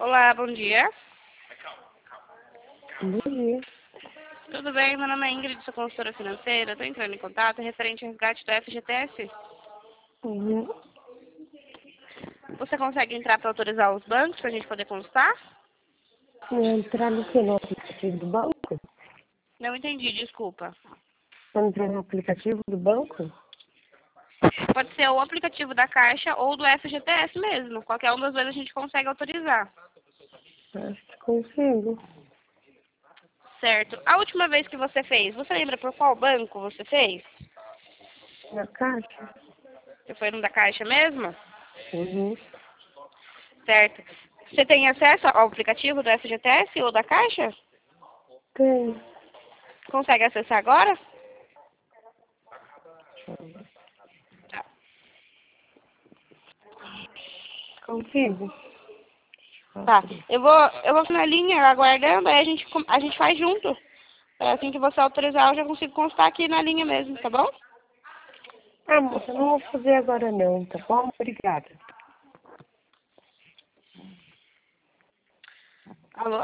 Olá, bom dia. Bom dia. Tudo bem? Meu nome é Ingrid, sou consultora financeira. Estou entrando em contato referente ao resgate do FGTS. Uhum. Você consegue entrar para autorizar os bancos para a gente poder constar? Entrar no que? No aplicativo do banco? Não entendi, desculpa. Entrar no aplicativo do banco? Pode ser o aplicativo da Caixa ou do FGTS mesmo. Qualquer um das duas a gente consegue autorizar. Acho que consigo. Certo. A última vez que você fez, você lembra por qual banco você fez? Na caixa? Você foi no da Caixa mesmo? Uhum. Certo. Você tem acesso ao aplicativo do FGTS ou da Caixa? Tem. Consegue acessar agora? Tá. Consigo. Tá. Eu vou ficar na linha aguardando, aí a gente faz junto. Assim que você autorizar, eu já consigo constar aqui na linha mesmo, tá bom? Ah, moça, eu não vou fazer agora não, tá bom? Obrigada. Alô?